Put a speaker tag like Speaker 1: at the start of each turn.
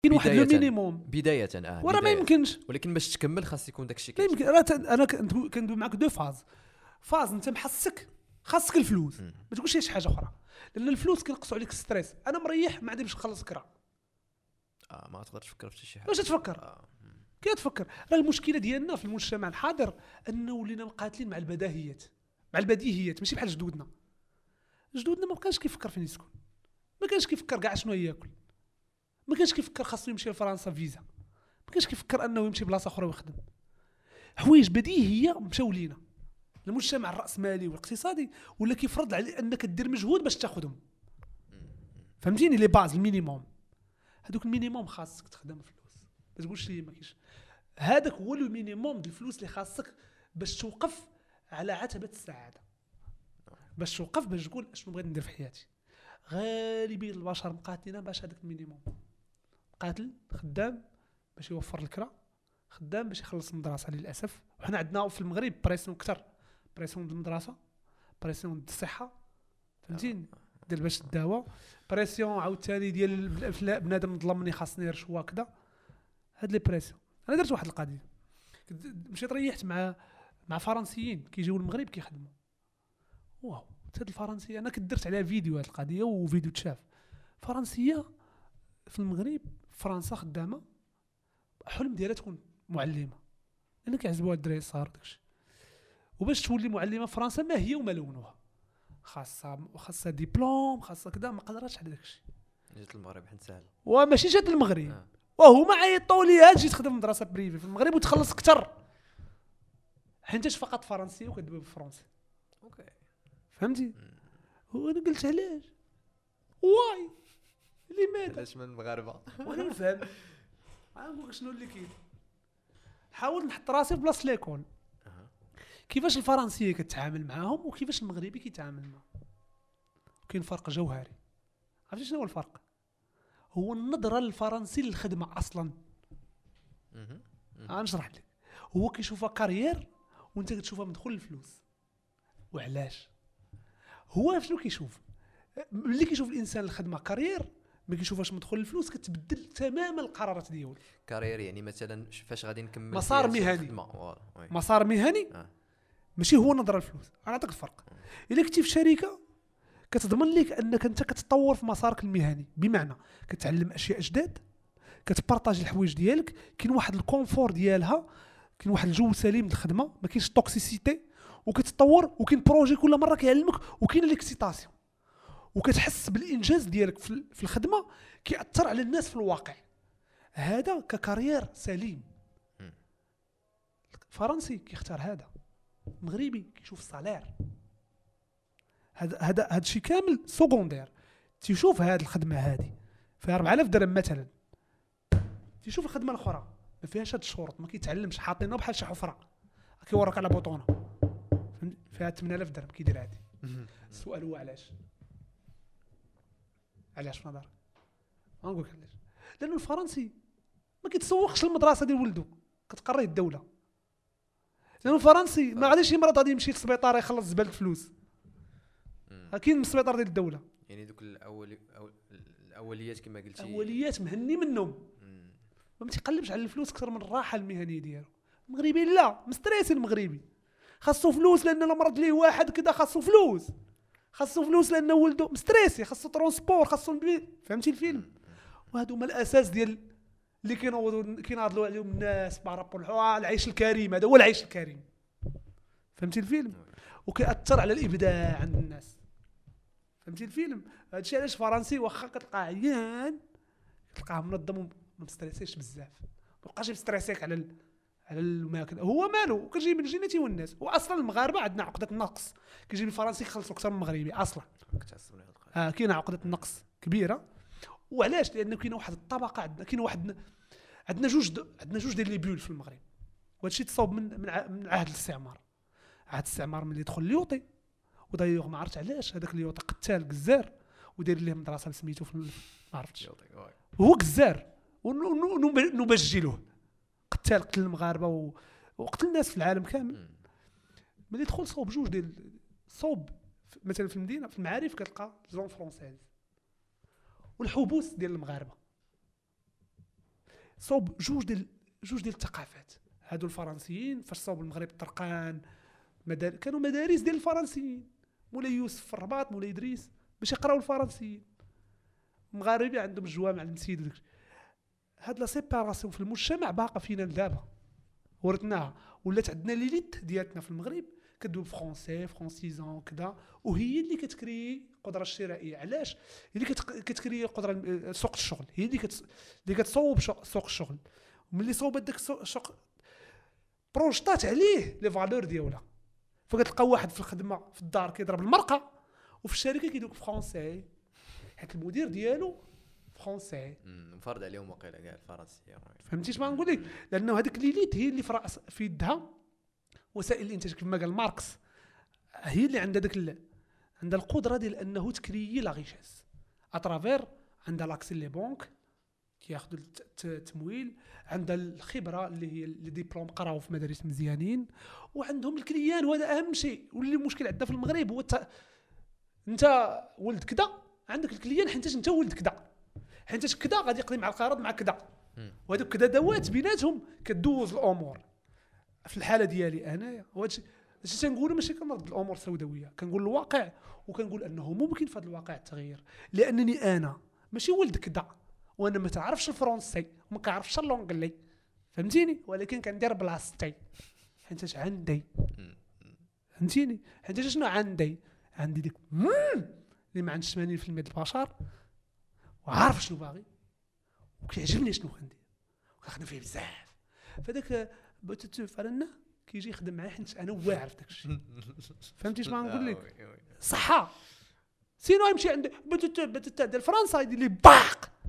Speaker 1: كاين واحد المينيموم
Speaker 2: بدايه
Speaker 1: وراه ما يمكنش،
Speaker 2: ولكن باش تكمل خاص يكون داكشي
Speaker 1: ما يمكن. انا كندوي معاك دو فاز انت محسك خاصك الفلوس، ما تقولش شي حاجه اخرى، لان الفلوس كينقصوا عليك الستريس. انا مريح ما عندي باش نخلص كرا،
Speaker 2: ما تقدرش تفكر في شي حاجه.
Speaker 1: واش تفكر؟ كي تفكر راه المشكله ديالنا في المجتمع الحاضر انه ولينا مقاتلين مع البديهيات، ماشي بحال جدودنا ما بقاش كيفكر فين يسكن، ما كانش كيفكر كاع شنو ياكل، ما كانش كيفكر خاصو يمشي لفرنسا فيزا، ما كانش كيفكر انه يمشي بلاصه اخرى ويخدم. حوايج بديهيه مشاو لينا. المجتمع الراسمالي والاقتصادي ولا كيفرض عليك انك دير مجهود باش تاخذهم، فهمتيني؟ لي باز المينيموم، هذوك المينيموم خاصك تخدم فلوس، ما تقولش لي ما كاينش. هذاك هو المينيموم ديال الفلوس اللي خاصك باش توقف على عتبه السعاده، باش توقف باش تقول اشنو بغيت ندير في حياتي. غالبيه البشر مقاتلين باش هذاك المينيموم، قاتل خدام باش يوفر الكرا، خدام باش يخلص المدرسه. للاسف وحنا عندنا في المغرب بريسيون كثر، بريسيون ديال المدرسه، بريسيون ديال الصحه، فهمتيني؟ ديال باش الدواء، بريسيون عاوتاني ديال بنادم ظلمني خاصني رشوه كذا. هاد لي بريسيون. انا درت واحد القضيه، مشيت ريحت مع فرنسيين كيجيو المغرب كيخدموا. واو هاد الفرنسيه انا كدرت عليها فيديو، هاد القضيه وفيديو تشاف. فرنسيه في المغرب فرنسا خدامه، حلم ديالها تكون معلمه، لان كيعجبوها الدراري الصغار داكشي. وباش تولي معلمه في فرنسا ما هي وما لونها، خاصها ديبلوم، خاصها كذا، ما قدراتش على داكشي.
Speaker 2: جات المغرب حيت سهل،
Speaker 1: وماشي جات المغرب وهما عيطوا لي تجي تخدم مدرسه بريفي في المغرب وتخلص اكثر، حيتاش فقط فرنسيه وكتدوي بالفرنسي.
Speaker 2: اوكي
Speaker 1: فهمتي؟ وانا قلت علاش واي لماذا
Speaker 2: علاش من المغاربه
Speaker 1: وانا نفهم. نقول شنو اللي كاين، حاول نحط راسي في بلاصه ليكون كيفاش الفرنسيه كتعامل معاهم وكيفاش المغربي كيتعامل معاهم. كاين فرق جوهري. عرفتي شنو هو الفرق؟ هو النظره للفرنسي للخدمه اصلا. نشرح لك. هو كيشوفها كارير وانت كتشوفها مدخول الفلوس. وعلاش؟ هو شنو كيشوف؟ ملي كيشوف الانسان الخدمه كارير ما كيشوفاش مدخول الفلوس، كتبدل تماما القرارات ديالو.
Speaker 2: كارير يعني مثلا فاش غادي نكمل
Speaker 1: مسار مهني، مسار مهني ماشي هو نظره الفلوس. انا نعطيك الفرق. الا كنتي في شركه كتضمن لك انك انت كتطور في مسارك المهني، بمعنى كتعلم اشياء جداد، كتبارطاجي الحوايج ديالك، كاين واحد الكونفور ديالها، كاين واحد الجو سليم للخدمه، ما كاينش توكسيسيتي، وكتطور، وكاين بروجي كل مره كيعلمك، وكاين ليكسيتاسيون، وكتحس بالانجاز ديالك في الخدمه كيأثر على الناس في الواقع. هذا ككارير سليم. فرنسي كيختار هذا، مغربي كيشوف الصالير. هذا الشيء كامل سكوندير. تيشوف هذه الخدمه هذه فيها 4000 درهم مثلا، تيشوف الخدمه الاخرى ما فيهاش هاد الشروط، ما كيتعلمش، حاطينه بحال شي حفره كيورك على بوطونه فيها 8000 درهم كيدير عادي. السؤال هو علاش في نظرك؟ غنقول لك علاش. لانه الفرنسي ما كيتسوقش للمدرسه ديال ولده، كتقريه الدوله. لانه الفرنسي ما غاديش يمرض غادي يمشي للسبيطار يخلص زباله فلوس، كاين السبيطار ديال الدوله.
Speaker 2: يعني دوك الاوليات كما قلتي،
Speaker 1: اوليات مهني منهم، ما تيقلبش على الفلوس اكثر من الراحه المهنيه ديالو. المغربي لا، مستريسي المغربي، خاصو فلوس لان مرض ليه واحد كذا، خاصو فلوس لانه ولده مستريسي، خاصو ترونسبور، خاصو فهمتي الفيلم؟ وهادو هما الاساس ديال اللي كيناضلوا عليهم الناس بارابور العيش الكريم. هذا هو العيش الكريم، فهمتي الفيلم؟ وكيأثر على الابداع عند الناس، فهمتي الفيلم؟ هادشي علاش فرنسي واخا كتلقاه عيان كتلقاه منظم وما مستريسيش بزاف، ما بقاش مستريسيك على الماكله. هو مالو كيجي من جيناتي والناس. واصلا المغاربه عندنا عقده النقص، كيجي الفرنسي كيخلصوا اكثر من المغربي اصلا. كاينه عقده النقص كبيره. وعلاش؟ لانه كاينه واحد الطبقه عندنا، كاين واحد عندنا جوج ديال لي بول في المغرب. وهادشي تصاوب من عهد الاستعمار. عهد الاستعمار ملي دخل ليوطي، ودايوغ ما عرفت علاش هذاك ليوطي قتال قزار وداير ليه مدرسه سميتو ما عرفتش، هو قزار ونبجلوه قتل المغاربه وقتل الناس في العالم كامل. ملي دخل صوب جوج ديال صوب مثلا في المدينه في المعارف كتلقى زون فرونسيز والحبوس ديال المغاربه. صوب جوج ديال الثقافات. هادو الفرنسيين فاش صوب المغرب طرقان كانوا مدارس ديال الفرنسيين، مولاي يوسف في الرباط، مولاي ادريس، باش يقراو الفرنسيين. المغاربه عندهم الجوامع المسيد وداك. هاد لا سيباراسيون في المجتمع باقا فينا دابا، ورثناها، ولات عندنا ليليت ديالتنا في المغرب كدوي فرونسي فرونسيزون كذا، وهي اللي كتكري القدره الشرائيه. علاش؟ هي اللي كتكري القدره سوق الشغل، هي اللي كتصوب سوق الشغل. وملي صوبت داك السوق بروجطات عليه لي فالور ديالها، فكتلقى واحد في الخدمه في الدار كيضرب المرقه، وفي الشركه كيدوك فرونسي حيت المدير ديالو فرونسي،
Speaker 2: مفرض عليهم وقيله كاع الفرنسيه.
Speaker 1: فهمتيش ما نقول لك؟ لانه هذيك ليليت هي اللي في يدها وسائل الانتاج كما قال ماركس، هي اللي عندها عندها القدره ديال انه تكريي لا ريشيس اترافير. عندها لاكسي لي بونك كياخذوا التمويل، عندها الخبره اللي هي لي ديبلوم قراو في مدارس مزيانين، وعندهم الكليان. وهذا اهم شيء. واللي المشكل عندنا في المغرب هو انت ولد كذا عندك الكليان حيت انت ولد كذا، حيت كذا غادي يقضي مع القرض مع كذا، وهذوك كذا دوات بيناتهم كدوز الامور. في الحاله ديالي انايا وهادشي تنقول، ماشي كنرد الامور سوداويه، كنقول الواقع، وكنقول انه ممكن في هذا الواقع التغيير، لانني انا ماشي ولد كذا، وانا ما تعرفش الفرنسي وما كنعرفش اللونجلي، فهمتيني؟ ولكن كندير بلاصتي حيت عندي، فهمتيني؟ حيت شنو عندي ديك اللي ما عندش 80% ديال البشر، وعارف شنو باغي وكيعجبني شنو كندير وكنخدم فيه بزاف. فداك بوتيتو فرنا كيجي يخدم معايا حيت انا واعر في داك الشيء. فهمتيش ما نقول لك؟ صحه سينو يمشي عند بوتيتو ديال فرنسا يدير لي باق